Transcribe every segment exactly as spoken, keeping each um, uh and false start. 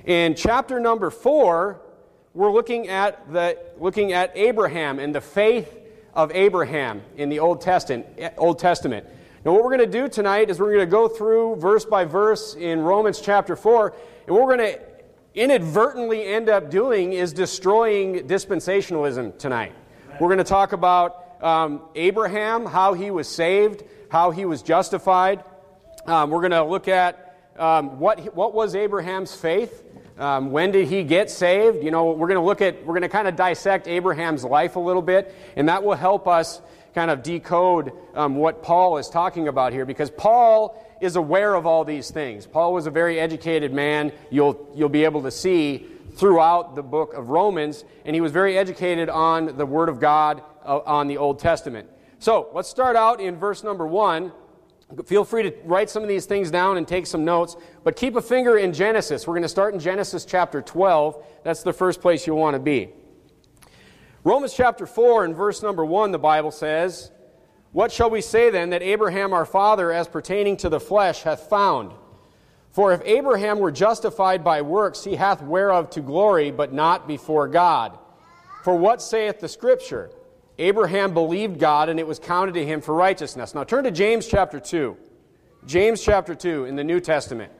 In chapter number four, we're looking at the looking at Abraham and the faith of Abraham in the Old Testament. Old Testament. Now, what we're going to do tonight is we're going to go through verse by verse in Romans chapter four, and what we're going to inadvertently end up doing is destroying dispensationalism tonight. We're going to talk about um, Abraham, how he was saved, how he was justified. Um, we're going to look at um, what what was Abraham's faith. Um, when did he get saved? You know, we're going to look at, we're going to kind of dissect Abraham's life a little bit, and that will help us kind of decode um, what Paul is talking about here, because Paul is aware of all these things. Paul was a very educated man. You'll you'll be able to see throughout the book of Romans, and he was very educated on the Word of God uh, on the Old Testament. So let's start out in verse number one. Feel free to write some of these things down and take some notes, but keep a finger in Genesis. We're going to start in Genesis chapter twelve. That's the first place you'll want to be. Romans chapter four and verse number one, the Bible says, "What shall we say then that Abraham our father as pertaining to the flesh hath found? For if Abraham were justified by works, he hath whereof to glory, but not before God. For what saith the Scripture? Abraham believed God, and it was counted to him for righteousness." Now turn to James chapter two. James chapter two in the New Testament.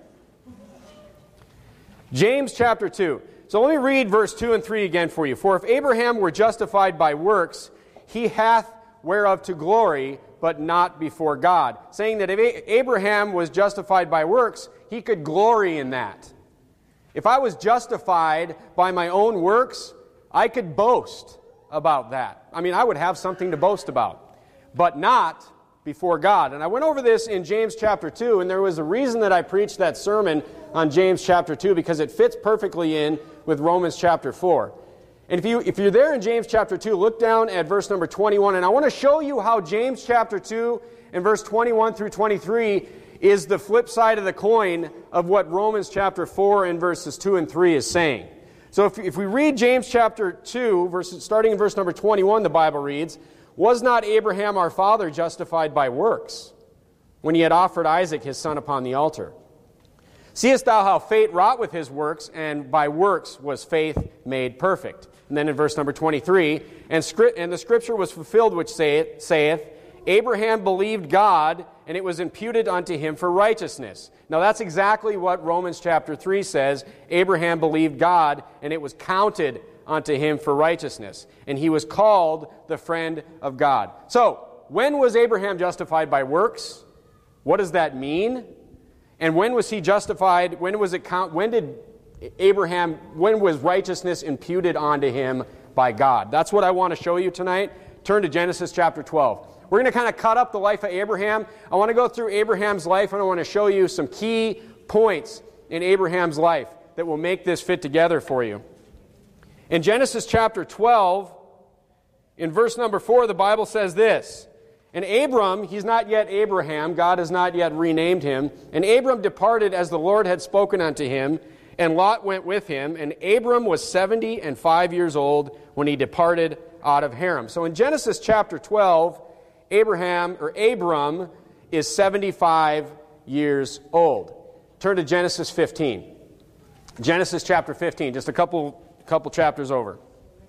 James chapter two. So let me read verse two and three again for you. "For if Abraham were justified by works, he hath whereof to glory, but not before God." Saying that if Abraham was justified by works, he could glory in that. If I was justified by my own works, I could boast about that. I mean, I would have something to boast about, but not before God. And I went over this in James chapter two, and there was a reason that I preached that sermon on James chapter two, because it fits perfectly in with Romans chapter four. And if, you, if you're there in James chapter two, look down at verse number twenty-one, and I want to show you how James chapter two and verse twenty-one through twenty-three is the flip side of the coin of what Romans chapter four and verses two and three is saying. So if, if we read James chapter two, verses, starting in verse number twenty-one, the Bible reads, "Was not Abraham our father justified by works, when he had offered Isaac his son upon the altar? Seest thou how fate wrought with his works, and by works was faith made perfect?" And then in verse number twenty-three, "And, script, and the scripture was fulfilled which saith, saith, Abraham believed God, and it was imputed unto him for righteousness." Now that's exactly what Romans chapter three says. Abraham believed God, and it was counted unto him for righteousness. And he was called the friend of God. So, when was Abraham justified by works? What does that mean? And when was he justified? When was it count? When did Abraham, when was righteousness imputed onto him by God? That's what I want to show you tonight. Turn to Genesis chapter twelve. We're going to kind of cut up the life of Abraham. I want to go through Abraham's life, and I want to show you some key points in Abraham's life that will make this fit together for you. In Genesis chapter twelve, in verse number four, the Bible says this, "And Abram," he's not yet Abraham, God has not yet renamed him, "and Abram departed as the Lord had spoken unto him, and Lot went with him, and Abram was seventy and five years old when he departed out of Haran." So in Genesis chapter twelve, Abraham, or Abram, is seventy-five years old. Turn to Genesis fifteen. Genesis chapter fifteen, just a couple, couple chapters over.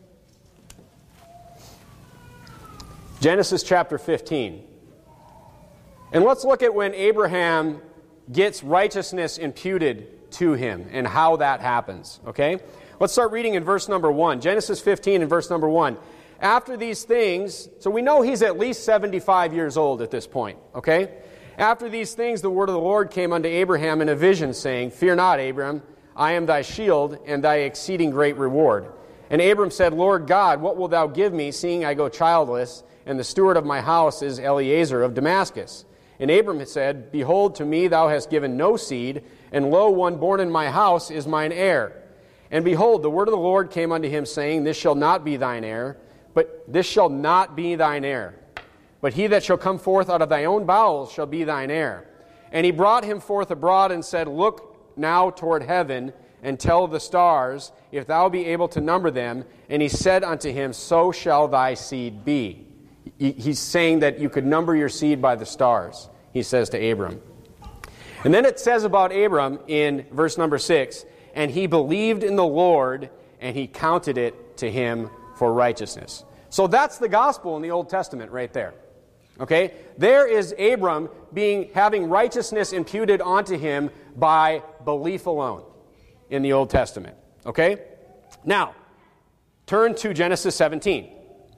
Genesis chapter fifteen. And let's look at when Abraham gets righteousness imputed to him and how that happens, okay? Let's start reading in verse number one. Genesis fifteen and verse number one. "After these things," so we know he's at least seventy-five years old at this point, okay? "After these things the word of the Lord came unto Abraham in a vision, saying, Fear not, Abram, I am thy shield and thy exceeding great reward. And Abram said, Lord God, what wilt thou give me, seeing I go childless, and the steward of my house is Eliezer of Damascus? And Abram said, Behold, to me thou hast given no seed, and lo, one born in my house is mine heir. And behold, the word of the Lord came unto him, saying, This shall not be thine heir, but this shall not be thine heir. But he that shall come forth out of thy own bowels shall be thine heir. And he brought him forth abroad and said, Look now toward heaven, and tell the stars, if thou be able to number them. And he said unto him, So shall thy seed be. He's saying that you could number your seed by the stars, he says to Abram. And then it says about Abram in verse number six, and he believed in the Lord, and he counted it to him for righteousness. So that's the gospel in the Old Testament right there. Okay? There is Abram being having righteousness imputed onto him by belief alone in the Old Testament. Okay? Now, turn to Genesis seventeen.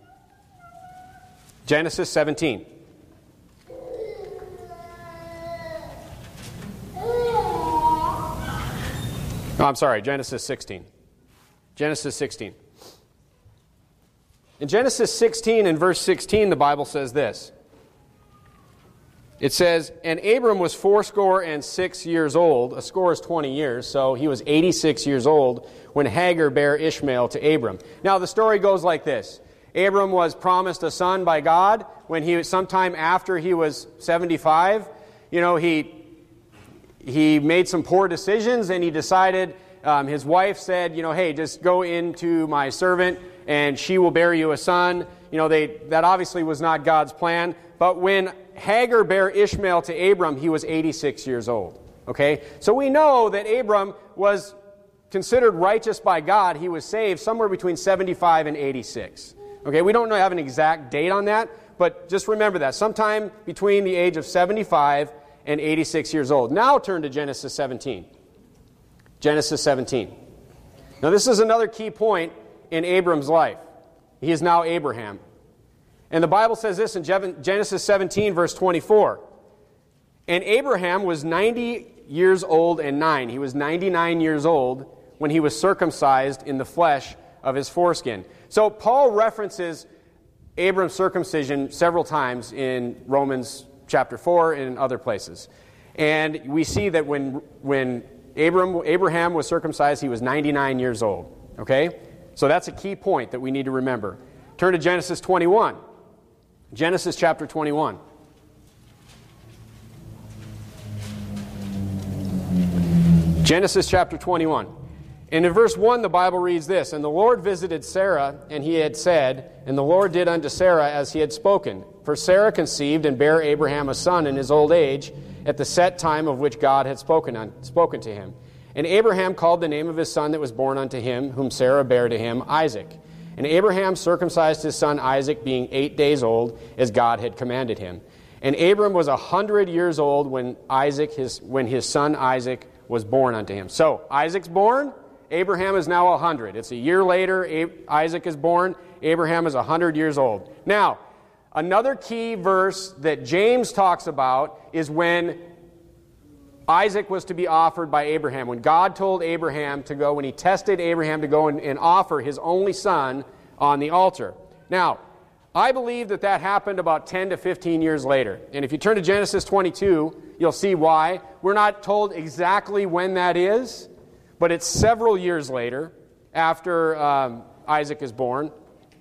Genesis seventeen. Oh, I'm sorry, Genesis sixteen. Genesis sixteen. In Genesis sixteen and verse sixteen, the Bible says this. It says, "And Abram was fourscore and six years old." A score is twenty years, so he was eighty-six years old when Hagar bare Ishmael to Abram. Now, the story goes like this. Abram was promised a son by God when he, sometime after he was seventy-five. You know, he he made some poor decisions, and he decided, um, his wife said, you know, hey, just go into my servant, and she will bear you a son. You know, they that obviously was not God's plan. But when Hagar bare Ishmael to Abram, he was eighty-six years old. Okay? So we know that Abram was considered righteous by God. He was saved somewhere between seventy-five and eighty-six. Okay? We don't know, have an exact date on that, but just remember that. Sometime between the age of seventy-five and eighty-six years old. Now turn to Genesis seventeen. Genesis seventeen. Now this is another key point in Abram's life. He is now Abraham. And the Bible says this in Genesis seventeen, verse twenty-four. "And Abraham was ninety years old and nine." He was ninety-nine years old when he was circumcised in the flesh of his foreskin. So Paul references Abram's circumcision several times in Romans chapter four and in other places. And we see that when when Abram, Abraham was circumcised, he was ninety-nine years old. Okay? So that's a key point that we need to remember. Turn to Genesis twenty-one. Genesis chapter twenty-one. Genesis chapter twenty-one. And in verse one, the Bible reads this, "And the Lord visited Sarah, and he had said, and the Lord did unto Sarah as he had spoken. For Sarah conceived and bare Abraham a son in his old age, at the set time of which God had spoken, on, spoken to him. And Abraham called the name of his son that was born unto him, whom Sarah bare to him, Isaac. And Abraham circumcised his son Isaac, being eight days old, as God had commanded him. And Abram was a hundred years old when Isaac, his when his son Isaac was born unto him." So Isaac's born. Abraham is now a hundred. It's a year later. Isaac is born. Abraham is a hundred years old. Now, another key verse that James talks about is when Isaac was to be offered by Abraham. When God told Abraham to go, when he tested Abraham to go and, and offer his only son on the altar. Now, I believe that that happened about ten to fifteen years later. And if you turn to Genesis twenty-two, you'll see why. We're not told exactly when that is, but it's several years later after um, Isaac is born.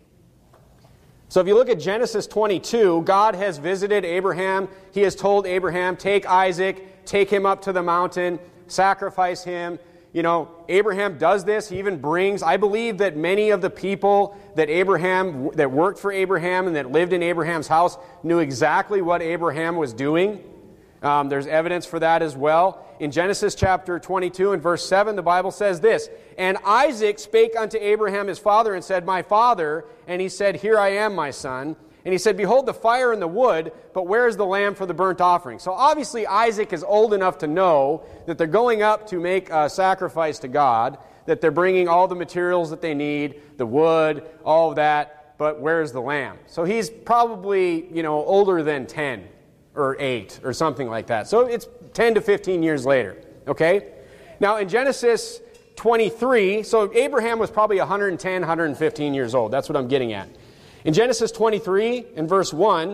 So if you look at Genesis twenty-two, God has visited Abraham. He has told Abraham, take Isaac, take him up to the mountain, sacrifice him. You know, Abraham does this. He even brings, I believe that many of the people that Abraham, that worked for Abraham and that lived in Abraham's house knew exactly what Abraham was doing. Um, there's evidence for that as well. In Genesis chapter twenty-two and verse seven, the Bible says this, "And Isaac spake unto Abraham his father and said, My father. And he said, Here I am, my son. And he said, Behold the fire and the wood, but where is the lamb for the burnt offering?" So obviously Isaac is old enough to know that they're going up to make a sacrifice to God, that they're bringing all the materials that they need, the wood, all of that, but where's the lamb? So he's probably, you know, older than ten or eight or something like that. So it's ten to fifteen years later, okay? Now in Genesis twenty-three, so Abraham was probably one hundred ten, one hundred fifteen years old. That's what I'm getting at. In Genesis twenty-three, in verse one,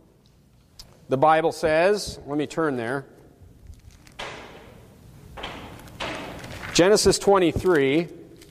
the Bible says, let me turn there. Genesis twenty-three,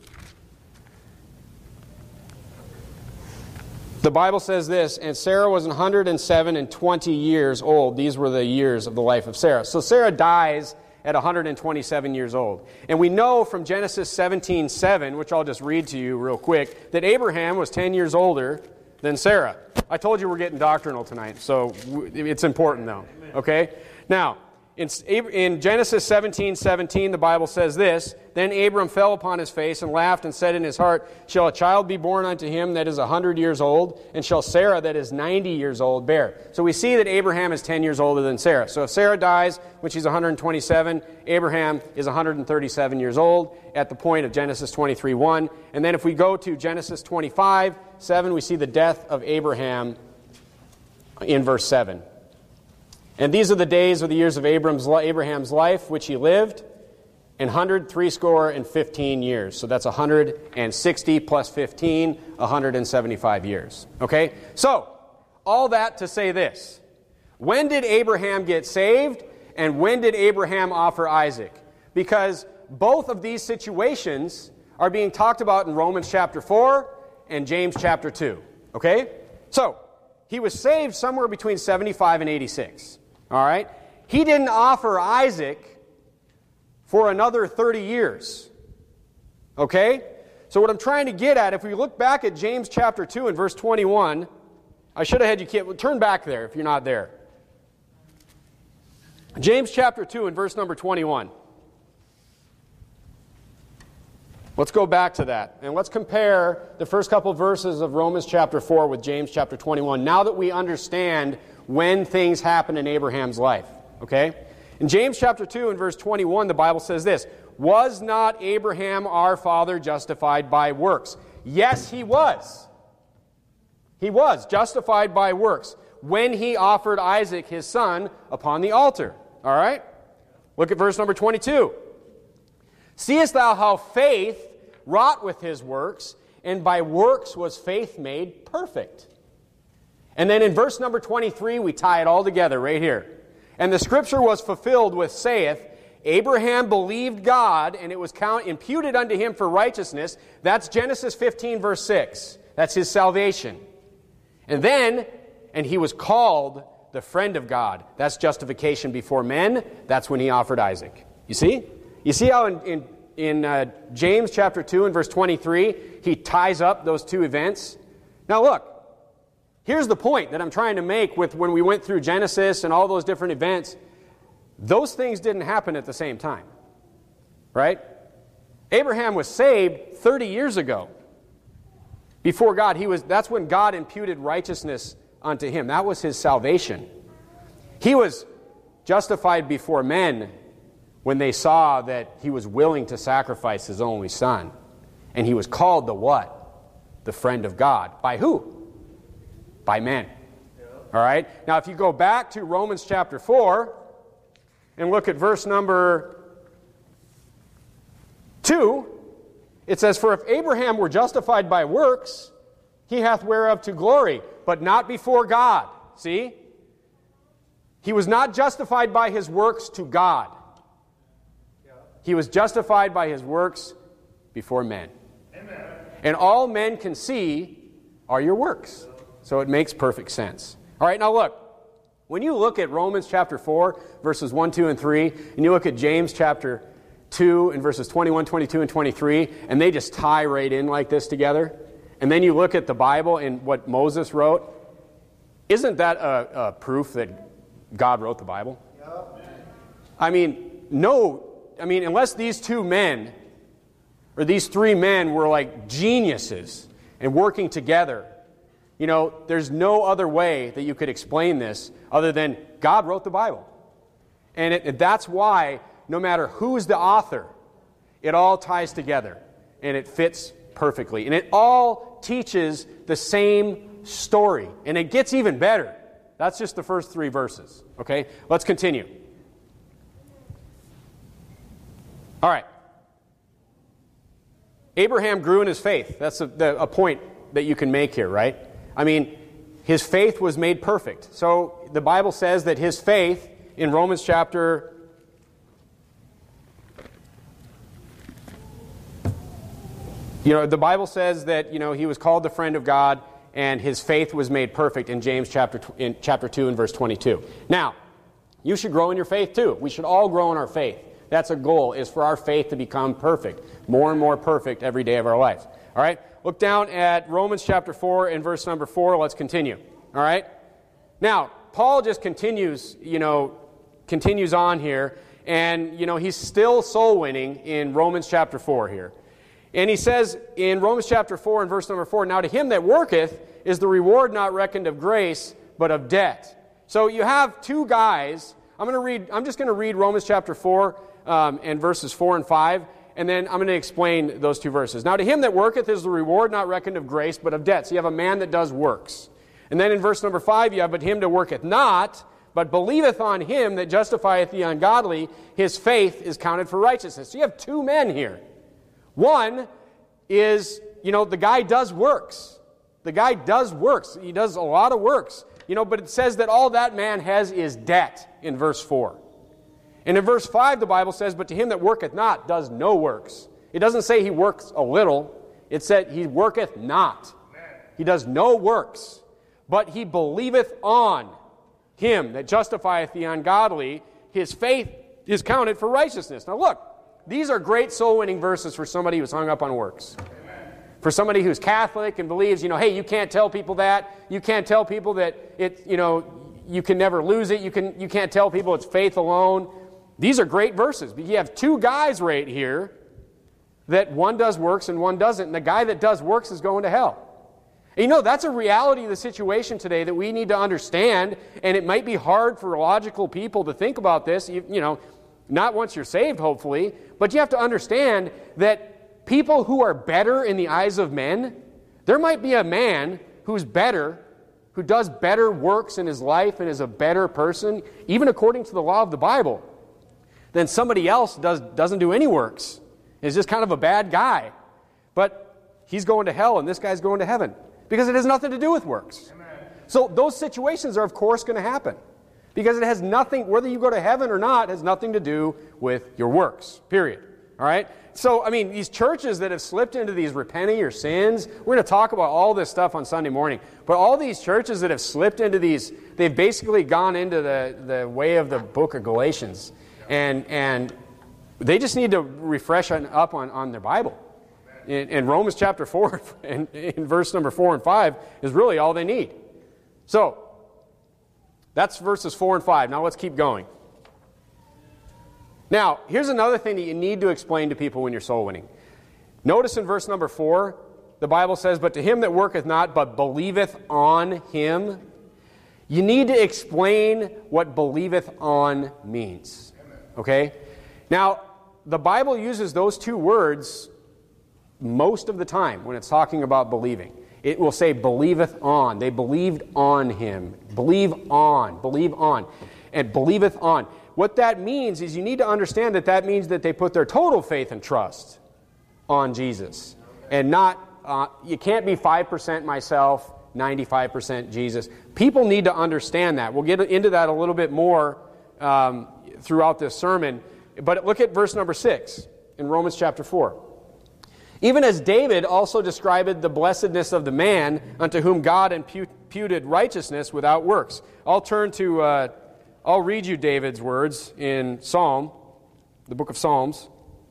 the Bible says this, "And Sarah was one hundred seven and twenty years old." These were the years of the life of Sarah. So Sarah dies at one hundred twenty-seven years old. And we know from Genesis seventeen seven, which I'll just read to you real quick, that Abraham was ten years older than Sarah. I told you we're getting doctrinal tonight, so it's important though. Okay? Now, in, in Genesis seventeen seventeen, the Bible says this, "Then Abram fell upon his face and laughed and said in his heart, Shall a child be born unto him that is a hundred years old? And shall Sarah that is ninety years old bear?" So we see that Abraham is ten years older than Sarah. So if Sarah dies when she's one hundred twenty-seven, Abraham is one hundred thirty-seven years old at the point of Genesis twenty-three one. And then if we go to Genesis twenty-five seven, we see the death of Abraham in verse seven. "And these are the days or the years of Abram's, Abraham's life, which he lived, an hundred threescore and fifteen years." So that's one hundred sixty plus fifteen, one hundred seventy-five years. Okay? So, all that to say this. When did Abraham get saved, and when did Abraham offer Isaac? Because both of these situations are being talked about in Romans chapter four and James chapter two. Okay? So, he was saved somewhere between seventy-five and eighty-six. All right? He didn't offer Isaac for another thirty years. Okay? So what I'm trying to get at, if we look back at James chapter two and verse twenty-one, I should have had you keep, turn back there if you're not there. James chapter two and verse number twenty-one. Let's go back to that, and let's compare the first couple verses of Romans chapter four with James chapter twenty-one, now that we understand when things happen in Abraham's life. Okay? In James chapter two and verse twenty-one, the Bible says this, "Was not Abraham our father justified by works?" Yes, he was. He was justified by works when he offered Isaac his son upon the altar. All right? Look at verse number twenty-two. "Seest thou how faith wrought with his works, and by works was faith made perfect?" And then in verse number twenty-three, we tie it all together right here. "And the scripture was fulfilled which saith, Abraham believed God, and it was count, imputed unto him for righteousness." That's Genesis fifteen, verse six. That's his salvation. And then, "and he was called the friend of God." That's justification before men. That's when he offered Isaac. You see? You see how in, in, in uh, James chapter two and verse twenty-three, he ties up those two events? Now look, here's the point that I'm trying to make with when we went through Genesis and all those different events. Those things didn't happen at the same time. Right? Abraham was saved thirty years ago. Before God, he was that's when God imputed righteousness unto him. That was his salvation. He was justified before men when they saw that he was willing to sacrifice his only son. And he was called the what? The friend of God. By who? By men. Yeah. All right? Now, if you go back to Romans chapter four and look at verse number two, it says, "For if Abraham were justified by works, he hath whereof to glory, but not before God." See? He was not justified by his works to God. He was justified by his works before men. Amen. And all men can see are your works. So it makes perfect sense. All right, now look. When you look at Romans chapter four, verses one, two, and three, and you look at James chapter two and verses twenty-one, twenty-two, and twenty-three, and they just tie right in like this together, and then you look at the Bible and what Moses wrote, isn't that a, a proof that God wrote the Bible? Yep. I mean, no... I mean, unless these two men, or these three men were like geniuses and working together, you know, there's no other way that you could explain this other than God wrote the Bible. And it, that's why, no matter who's the author, it all ties together, and it fits perfectly. And it all teaches the same story, and it gets even better. That's just the first three verses. Okay, let's continue. All right. Abraham grew in his faith. That's a, the, a point that you can make here, right? I mean, his faith was made perfect. So the Bible says that his faith in Romans chapter You know, the Bible says that, you know, he was called the friend of God and his faith was made perfect in James chapter in chapter two and verse twenty-two. Now, you should grow in your faith too. We should all grow in our faith. That's a goal, is for our faith to become perfect, more and more perfect every day of our lives. All right? Look down at Romans chapter four and verse number four. Let's continue. All right? Now, Paul just continues, you know, continues on here, and, you know, he's still soul winning in Romans chapter four here. And he says in Romans chapter four and verse number four, "Now to him that worketh is the reward not reckoned of grace, but of debt." So you have two guys. I'm going to read, I'm just going to read Romans chapter four um, and verses four and five, and then I'm going to explain those two verses. "Now to him that worketh is the reward not reckoned of grace, but of debt." So you have a man that does works. And then in verse number five, you have, "But him that worketh not, but believeth on him that justifieth the ungodly, his faith is counted for righteousness." So you have two men here. One is, you know, the guy does works. The guy does works. He does a lot of works. You know, but it says that all that man has is debt in verse four. And in verse five, the Bible says, "But to him that worketh not does no works." It doesn't say he works a little. It said he worketh not. He does no works. "But he believeth on him that justifieth the ungodly, his faith is counted for righteousness." Now look, these are great soul-winning verses for somebody who's hung up on works. Amen. For somebody who's Catholic and believes, you know, hey, you can't tell people that. You can't tell people that it, you know, you can never lose it. You can, you can't tell people it's faith alone. These are great verses. But you have two guys right here that one does works and one doesn't. And the guy that does works is going to hell. And you know, that's a reality of the situation today that we need to understand. And it might be hard for logical people to think about this, you, you know, not once you're saved, hopefully. But you have to understand that people who are better in the eyes of men, there might be a man who's better, who does better works in his life and is a better person, even according to the law of the Bible, than somebody else does, doesn't do any works. Is just kind of a bad guy. But he's going to hell and this guy's going to heaven. Because it has nothing to do with works. Amen. So those situations are, of course, going to happen. Because it has nothing, whether you go to heaven or not, has nothing to do with your works, period. All right? So, I mean, these churches that have slipped into these repenting your sins, we're going to talk about all this stuff on Sunday morning, but all these churches that have slipped into these, they've basically gone into the, the way of the book of Galatians. And and they just need to refresh on, up on, on their Bible. In, in Romans chapter four, and in verse number four and five, is really all they need. So, that's verses four and five. Now let's keep going. Now, here's another thing that you need to explain to people when you're soul winning. Notice in verse number four, the Bible says, "But to him that worketh not, but believeth on him." You need to explain what believeth on means. Okay? Now, the Bible uses those two words most of the time when it's talking about believing. It will say believeth on. They believed on him. Believe on. Believe on. And believeth on. What that means is you need to understand that that means that they put their total faith and trust on Jesus. And not, uh, you can't be five percent myself, ninety-five percent Jesus. People need to understand that. We'll get into that a little bit more um, throughout this sermon. But look at verse number six in Romans chapter four. "Even as David also described the blessedness of the man unto whom God imputed righteousness without works." I'll turn to, uh, I'll read you David's words in Psalm, the book of Psalms.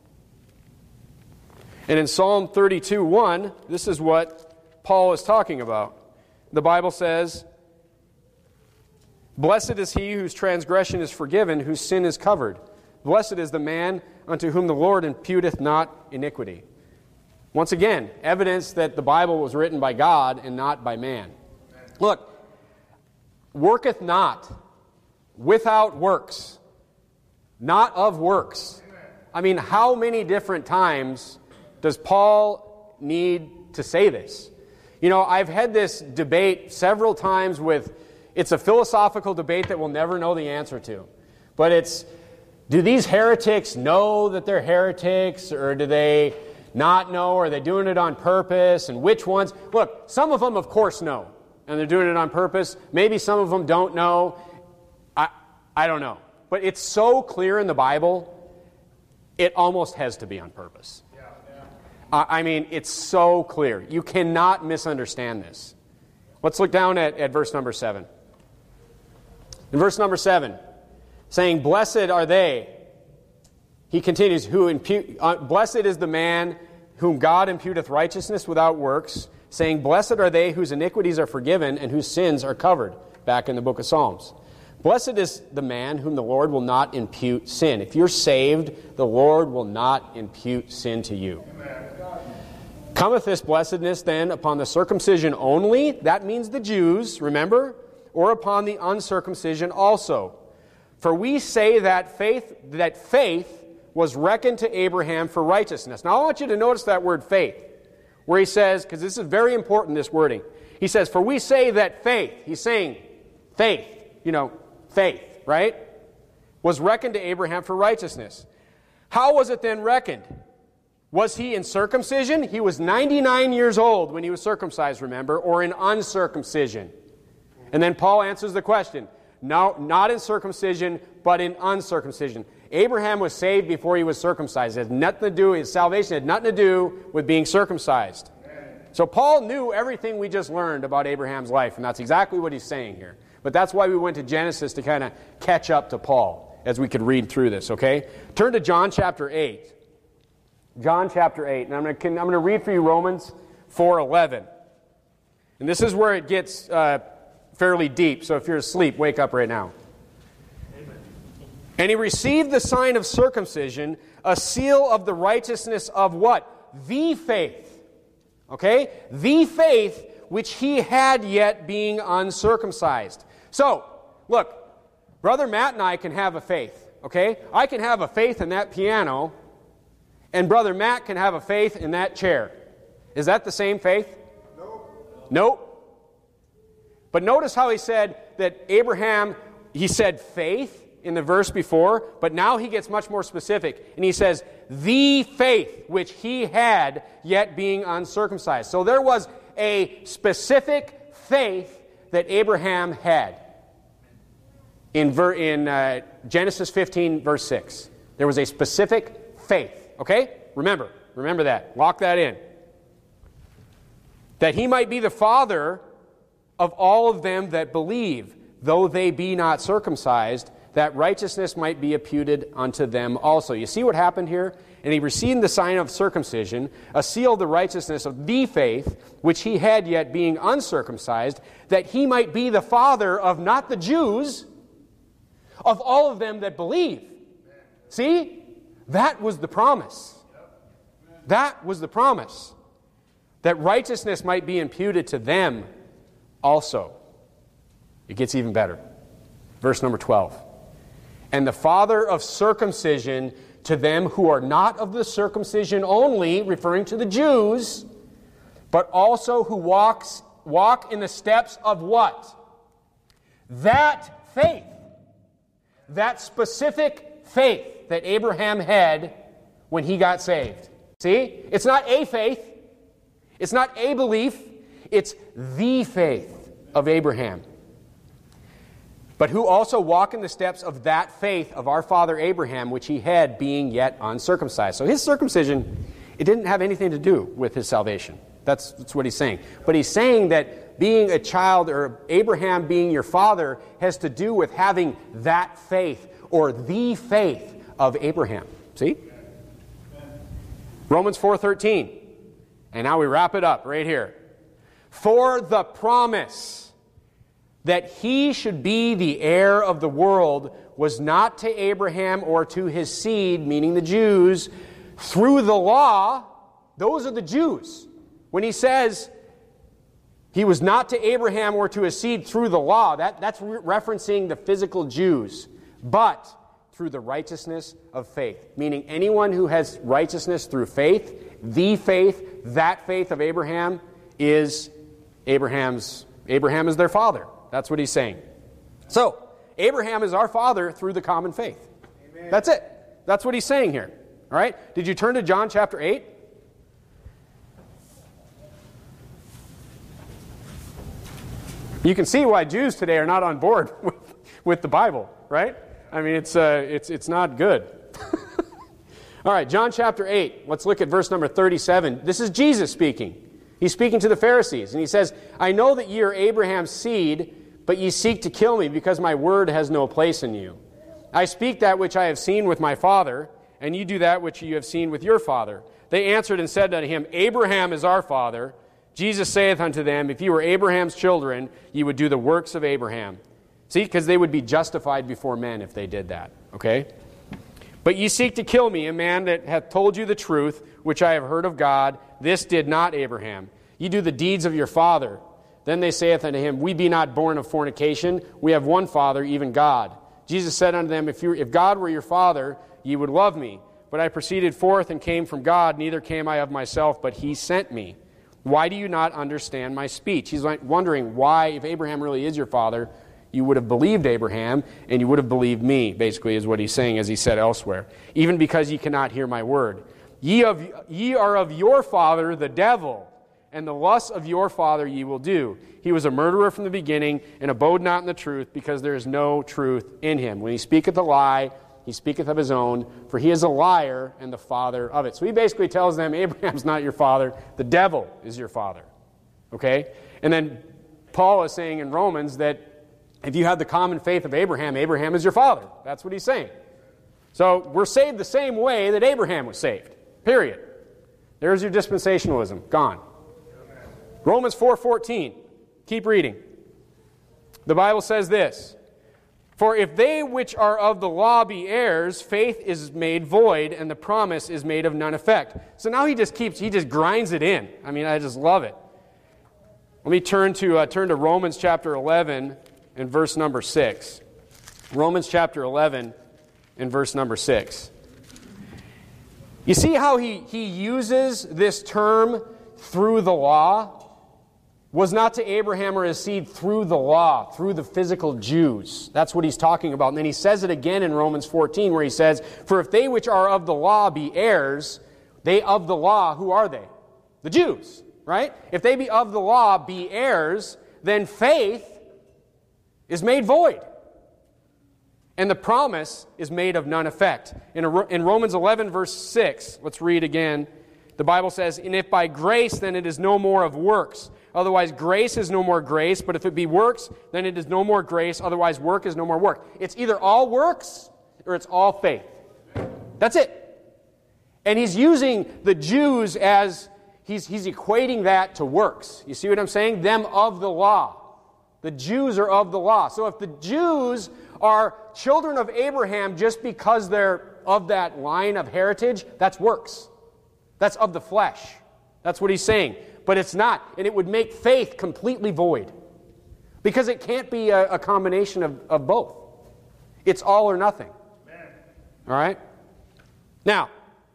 And in Psalm thirty-two one, this is what Paul is talking about. The Bible says, "Blessed is he whose transgression is forgiven, whose sin is covered. Blessed is the man unto whom the Lord imputeth not iniquity." Once again, evidence that the Bible was written by God and not by man. Look, worketh not, without works, not of works. I mean, how many different times does Paul need to say this? You know, I've had this debate several times with, it's a philosophical debate that we'll never know the answer to. But it's, do these heretics know that they're heretics, or do they not know? Are they doing it on purpose? And which ones? Look, some of them, of course, know, and they're doing it on purpose. Maybe some of them don't know. I, I don't know. But it's so clear in the Bible, it almost has to be on purpose. Yeah, yeah. Uh, I mean, it's so clear. You cannot misunderstand this. Let's look down at, at verse number seven. In verse number seven, saying, "Blessed are they," he continues, "who impute, uh, blessed is the man whom God imputeth righteousness without works, saying, Blessed are they whose iniquities are forgiven and whose sins are covered." Back in the book of Psalms. Blessed is the man whom the Lord will not impute sin. If you're saved, the Lord will not impute sin to you. Amen. Cometh this blessedness then upon the circumcision only? That means the Jews, remember? Or upon the uncircumcision also? For we say that faith, that faith was reckoned to Abraham for righteousness. Now I want you to notice that word faith, where he says, because this is very important, this wording. He says, for we say that faith, he's saying faith, you know, faith, right? Was reckoned to Abraham for righteousness. How was it then reckoned? Was he in circumcision? He was ninety-nine years old when he was circumcised, remember, or in uncircumcision. And then Paul answers the question. No, not in circumcision, but in uncircumcision. Abraham was saved before he was circumcised. It had nothing to do, his salvation had nothing to do with being circumcised. So Paul knew everything we just learned about Abraham's life, and that's exactly what he's saying here. But that's why we went to Genesis, to kind of catch up to Paul as we could read through this, okay? Turn to John chapter eight. John chapter eight, and I'm going to, I'm going to read for you Romans four eleven. And this is where it gets uh, fairly deep, so if you're asleep, wake up right now. Amen. And he received the sign of circumcision, a seal of the righteousness of what? The faith. Okay? The faith which he had yet being uncircumcised. So, look, Brother Matt and I can have a faith, okay? I can have a faith in that piano, and Brother Matt can have a faith in that chair. Is that the same faith? Nope. Nope. But notice how he said that Abraham, he said faith in the verse before, but now he gets much more specific, and he says, the faith which he had yet being uncircumcised. So there was a specific faith that Abraham had. In, ver, in uh, Genesis fifteen, verse six. There was a specific faith. Okay? Remember. Remember that. Lock that in. That he might be the father of all of them that believe, though they be not circumcised, that righteousness might be imputed unto them also. You see what happened here? And he received the sign of circumcision, a seal of the righteousness of the faith, which he had yet being uncircumcised, that he might be the father of not the Jews, of all of them that believe. See? That was the promise. That was the promise. That righteousness might be imputed to them also. It gets even better. Verse number twelve. And the father of circumcision to them who are not of the circumcision only, referring to the Jews, but also who walks walk in the steps of what? That faith. That specific faith that Abraham had when he got saved. See? It's not a faith. It's not a belief. It's the faith of Abraham. But who also walk in the steps of that faith of our father Abraham, which he had being yet uncircumcised. So his circumcision, it didn't have anything to do with his salvation. That's, that's what he's saying. But he's saying that being a child, or Abraham being your father, has to do with having that faith, or the faith of Abraham. See? Romans four thirteen. And now we wrap it up right here. For the promise that he should be the heir of the world was not to Abraham or to his seed, meaning the Jews, through the law. Those are the Jews. When he says he was not to Abraham or to his seed through the law, that, that's re- referencing the physical Jews, but through the righteousness of faith. Meaning anyone who has righteousness through faith, the faith, that faith of Abraham is Abraham's, Abraham is their father. That's what he's saying. So, Abraham is our father through the common faith. Amen. That's it. That's what he's saying here. All right? Did you turn to John chapter eight? You can see why Jews today are not on board with, with the Bible, right? I mean, it's uh, it's it's not good. All right, John chapter eight. Let's look at verse number thirty-seven. This is Jesus speaking. He's speaking to the Pharisees, and he says, I know that ye are Abraham's seed, but ye seek to kill me, because my word has no place in you. I speak that which I have seen with my father, and ye do that which ye have seen with your father. They answered and said unto him, Abraham is our father. Jesus saith unto them, if ye were Abraham's children, ye would do the works of Abraham. See, because they would be justified before men if they did that, okay? But ye seek to kill me, a man that hath told you the truth, which I have heard of God. This did not Abraham. Ye do the deeds of your father. Then they saith unto him, We be not born of fornication. We have one Father, even God. Jesus said unto them, If, you, if God were your Father, ye would love me. But I proceeded forth and came from God. Neither came I of myself, but he sent me. Why do you not understand my speech? He's like wondering why, if Abraham really is your father, you would have believed Abraham, and you would have believed me, basically is what he's saying, as he said elsewhere. Even because ye cannot hear my word. Ye, of, ye are of your father, the devil, and the lusts of your father ye will do. He was a murderer from the beginning, and abode not in the truth, because there is no truth in him. When he speaketh a lie, he speaketh of his own, for he is a liar and the father of it. So he basically tells them, Abraham's not your father, the devil is your father. Okay? And then Paul is saying in Romans that if you have the common faith of Abraham, Abraham is your father. That's what he's saying. So we're saved the same way that Abraham was saved. Period. There's your dispensationalism. Gone. Romans four fourteen. Keep reading. The Bible says this. For if they which are of the law be heirs, faith is made void, and the promise is made of none effect. So now he just keeps, he just grinds it in. I mean, I just love it. Let me turn to uh, turn to Romans chapter eleven and verse number six. Romans chapter eleven and verse number six. You see how he, he uses this term, through the law? Was not to Abraham or his seed through the law, through the physical Jews. That's what he's talking about. And then he says it again in Romans fourteen, where he says, For if they which are of the law be heirs, they of the law, who are they? The Jews, right? If they be of the law be heirs, then faith is made void. And the promise is made of none effect. In, a, in Romans eleven, verse six, let's read again. The Bible says, And if by grace, then it is no more of works. Otherwise, grace is no more grace. But if it be works, then it is no more grace. Otherwise, work is no more work. It's either all works or it's all faith. That's it. And he's using the Jews as, he's, he's equating that to works. You see what I'm saying? Them of the law. The Jews are of the law. So if the Jews are children of Abraham just because they're of that line of heritage, that's works. That's of the flesh. That's what he's saying. But it's not. And it would make faith completely void. Because it can't be a, a combination of, of both. It's all or nothing. Amen. All right? Now,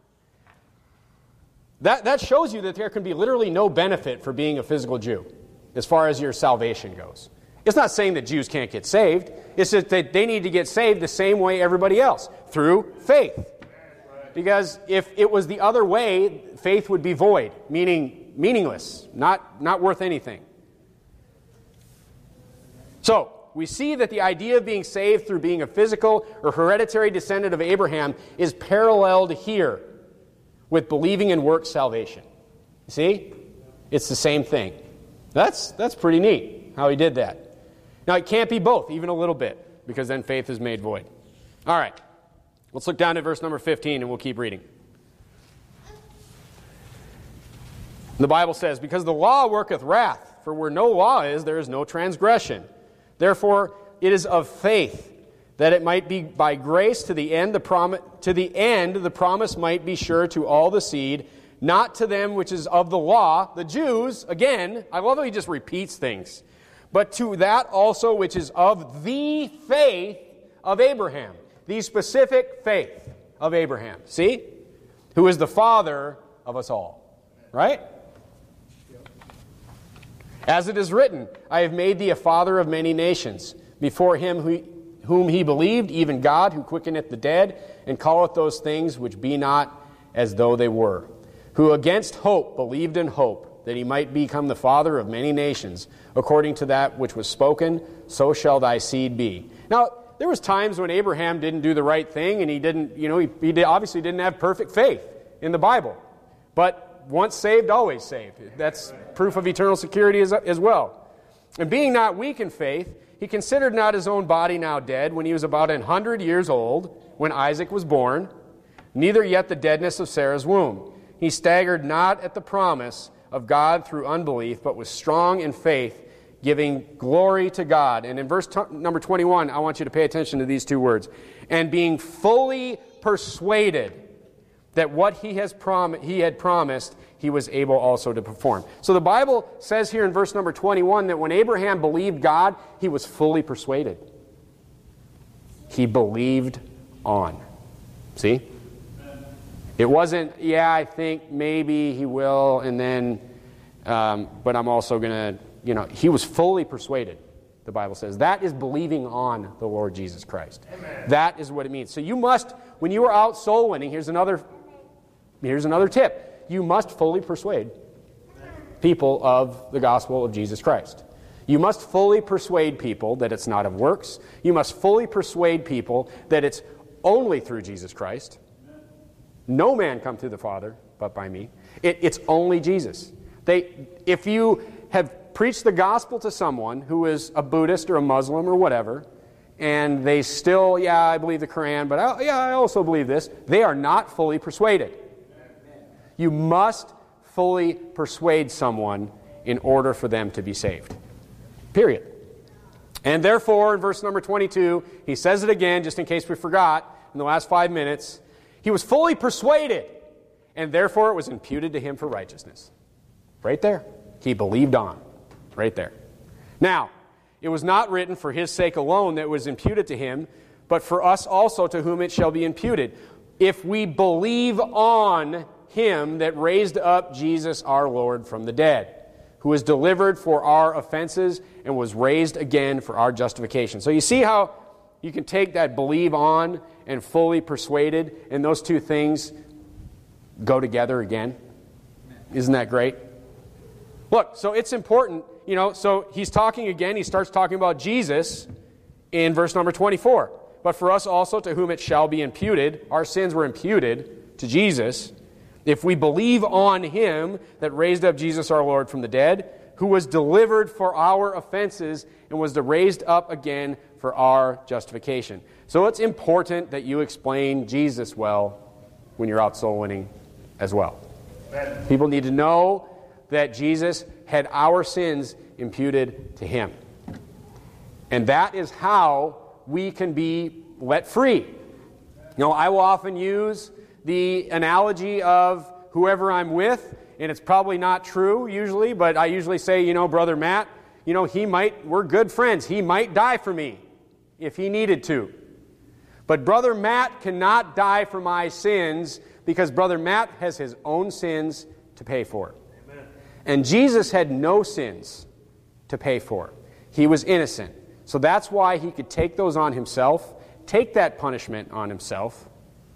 that, that shows you that there can be literally no benefit for being a physical Jew as far as your salvation goes. It's not saying that Jews can't get saved. It's just that they need to get saved the same way everybody else, through faith. Because if it was the other way, faith would be void, meaning meaningless, not, not worth anything. So, we see that the idea of being saved through being a physical or hereditary descendant of Abraham is paralleled here with believing in works salvation. See? It's the same thing. That's, that's pretty neat how he did that. Now, it can't be both, even a little bit, because then faith is made void. All right. Let's look down at verse number fifteen, and we'll keep reading. The Bible says, Because the law worketh wrath, for where no law is, there is no transgression. Therefore, it is of faith, that it might be by grace to the end the promise, to the end the promise might be sure to all the seed, not to them which is of the law, the Jews. Again, I love how he just repeats things. But to that also which is of the faith of Abraham. The specific faith of Abraham. See? Who is the father of us all. Right? As it is written, I have made thee a father of many nations, before him who, whom he believed, even God, who quickeneth the dead, and calleth those things which be not as though they were. Who against hope believed in hope, that he might become the father of many nations, according to that which was spoken, so shall thy seed be. Now, there was times when Abraham didn't do the right thing, and he didn't, you know, he, he obviously didn't have perfect faith in the Bible. But once saved, always saved. That's proof of eternal security as, as well. And being not weak in faith, he considered not his own body now dead, when he was about an hundred years old, when Isaac was born, neither yet the deadness of Sarah's womb. He staggered not at the promise of God through unbelief, but was strong in faith, giving glory to God. And in verse t- number twenty-one, I want you to pay attention to these two words. And being fully persuaded that what he has prom- he had promised, he was able also to perform. So the Bible says here in verse number twenty-one that when Abraham believed God, he was fully persuaded. He believed on. See? It wasn't, yeah, I think maybe he will, and then, um, but I'm also going to, you know, he was fully persuaded, the Bible says. That is believing on the Lord Jesus Christ. Amen. That is what it means. So you must, when you are out soul winning, here's another, here's another tip. You must fully persuade people of the gospel of Jesus Christ. You must fully persuade people that it's not of works. You must fully persuade people that it's only through Jesus Christ. No man come to the Father but by me. It, it's only Jesus. They, if you have preached the gospel to someone who is a Buddhist or a Muslim or whatever, and they still, yeah, I believe the Quran, but I, yeah, I also believe this, they are not fully persuaded. You must fully persuade someone in order for them to be saved. Period. And therefore, in verse number twenty-two, he says it again, just in case we forgot, in the last five minutes, he was fully persuaded, and therefore it was imputed to him for righteousness. Right there. He believed on. Right there. Now, it was not written for his sake alone that it was imputed to him, but for us also to whom it shall be imputed. If we believe on him that raised up Jesus our Lord from the dead, who was delivered for our offenses and was raised again for our justification. So you see how you can take that believe on and fully persuaded, and those two things go together again? Isn't that great? Look, so it's important, you know, so he's talking again, he starts talking about Jesus in verse number twenty-four. But for us also to whom it shall be imputed, our sins were imputed to Jesus, if we believe on him that raised up Jesus our Lord from the dead, who was delivered for our offenses and was raised up again for our justification. So it's important that you explain Jesus well when you're out soul winning as well. Amen. People need to know that Jesus had our sins imputed to him. And that is how we can be let free. You know, I will often use the analogy of whoever I'm with, and it's probably not true usually, but I usually say, you know, Brother Matt, you know, he might, we're good friends. He might die for me if he needed to. But Brother Matt cannot die for my sins because Brother Matt has his own sins to pay for. Amen. And Jesus had no sins to pay for. He was innocent. So that's why he could take those on himself, take that punishment on himself,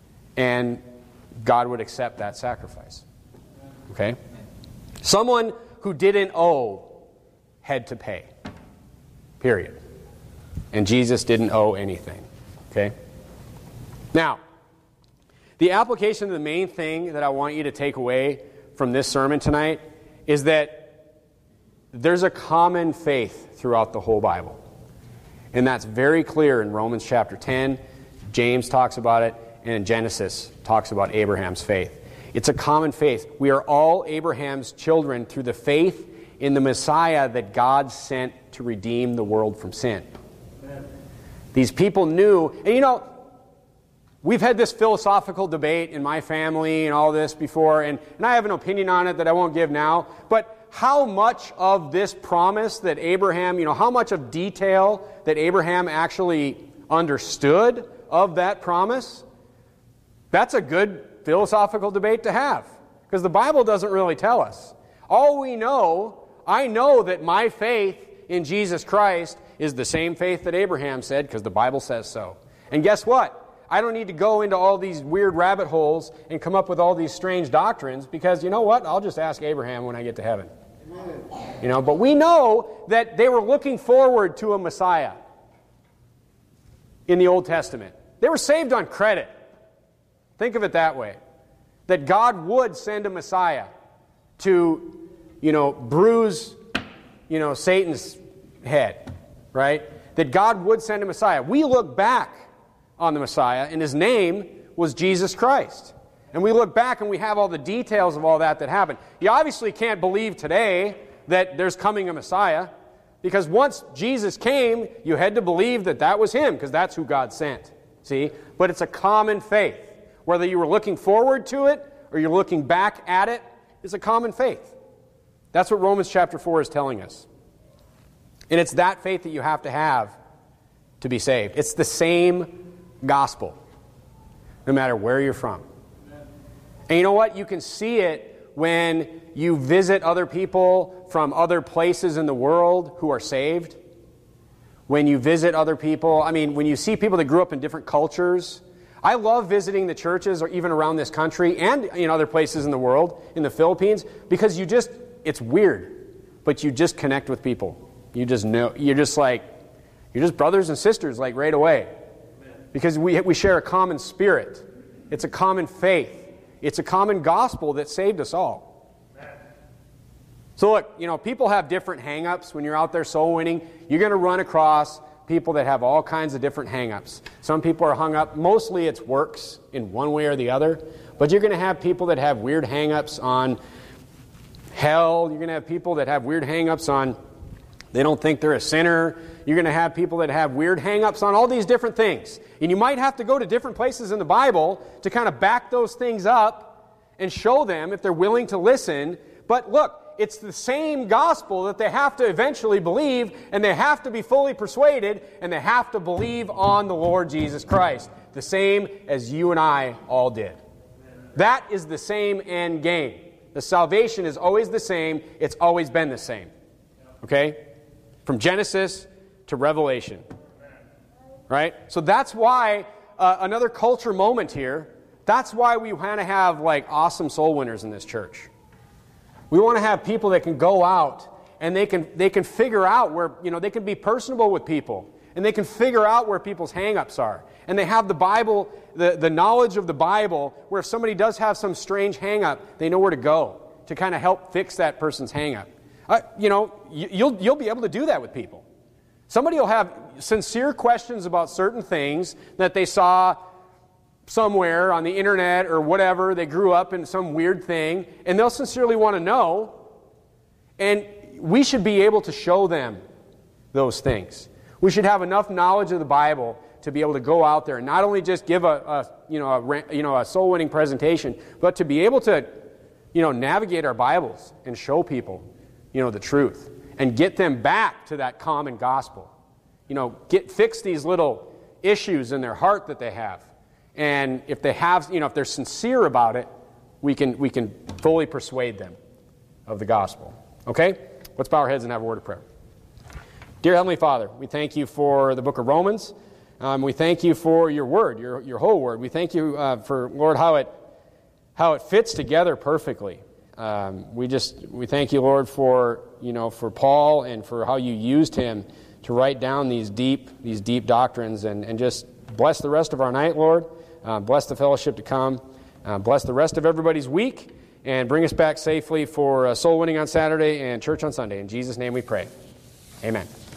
and God would accept that sacrifice. Okay? Someone who didn't owe had to pay. Period. And Jesus didn't owe anything. Okay? Now, the application of the main thing that I want you to take away from this sermon tonight is that there's a common faith throughout the whole Bible. And that's very clear in Romans chapter ten. James talks about it. And Genesis talks about Abraham's faith. It's a common faith. We are all Abraham's children through the faith in the Messiah that God sent to redeem the world from sin. Amen. These people knew, and you know, we've had this philosophical debate in my family and all this before, and, and I have an opinion on it that I won't give now, but how much of this promise that Abraham, you know, how much of detail that Abraham actually understood of that promise? That's a good philosophical debate to have, because the Bible doesn't really tell us. All we know, I know that my faith in Jesus Christ is the same faith that Abraham said, because the Bible says so. And guess what? I don't need to go into all these weird rabbit holes and come up with all these strange doctrines, because you know what? I'll just ask Abraham when I get to heaven. Amen. You know, but we know that they were looking forward to a Messiah in the Old Testament. They were saved on credit. Think of it that way. That God would send a Messiah to, you know, bruise, you know, Satan's head, right? That God would send a Messiah. We look back on the Messiah, and his name was Jesus Christ. And we look back and we have all the details of all that that happened. You obviously can't believe today that there's coming a Messiah. Because once Jesus came, you had to believe that that was him, because that's who God sent. See? But it's a common faith. Whether you were looking forward to it or you're looking back at it, it's a common faith. That's what Romans chapter four is telling us. And it's that faith that you have to have to be saved. It's the same gospel, no matter where you're from. And you know what? You can see it when you visit other people from other places in the world who are saved. When you visit other people, I mean, when you see people that grew up in different cultures. I love visiting the churches, or even around this country and in other places in the world, in the Philippines, because you just, it's weird, but you just connect with people. You just know, you're just like, you're just brothers and sisters, like right away. Because we we share a common spirit. It's a common faith. It's a common gospel that saved us all. So look, you know, people have different hang-ups when you're out there soul winning. You're going to run across people that have all kinds of different hang-ups. Some people are hung up, mostly it's works in one way or the other. But you're going to have people that have weird hang-ups on hell. You're going to have people that have weird hang-ups on they don't think they're a sinner. You're going to have people that have weird hang-ups on all these different things. And you might have to go to different places in the Bible to kind of back those things up and show them if they're willing to listen. But look, it's the same gospel that they have to eventually believe, and they have to be fully persuaded, and they have to believe on the Lord Jesus Christ. The same as you and I all did. That is the same end game. The salvation is always the same. It's always been the same. Okay? From Genesis to Revelation. Right? So that's why, uh, another culture moment here, that's why we want to have like awesome soul winners in this church. We want to have people that can go out and they can they can figure out where, you know, they can be personable with people. And they can figure out where people's hang-ups are. And they have the Bible, the, the knowledge of the Bible, where if somebody does have some strange hang-up, they know where to go to kind of help fix that person's hang-up. Uh, you know, you, you'll you'll be able to do that with people. Somebody will have sincere questions about certain things that they saw somewhere on the internet or whatever. They grew up in some weird thing, and they'll sincerely want to know. And we should be able to show them those things. We should have enough knowledge of the Bible to be able to go out there and not only just give a, a you know a you know a soul winning presentation, but to be able to you know navigate our Bibles and show people you know the truth and get them back to that common gospel. You know, get fix these little issues in their heart that they have. And if they have, you know, if they're sincere about it, we can we can fully persuade them of the gospel. Okay? Let's bow our heads and have a word of prayer. Dear Heavenly Father, we thank you for the book of Romans. Um, we thank you for your word, your your whole word. We thank you uh, for, Lord, how it how it fits together perfectly. Um, we just we thank you, Lord, for you know for Paul and for how you used him to write down these deep these deep doctrines, and, and just bless the rest of our night, Lord. Uh, bless the fellowship to come. Uh, bless the rest of everybody's week, and bring us back safely for uh, soul winning on Saturday and church on Sunday. In Jesus' name we pray. Amen.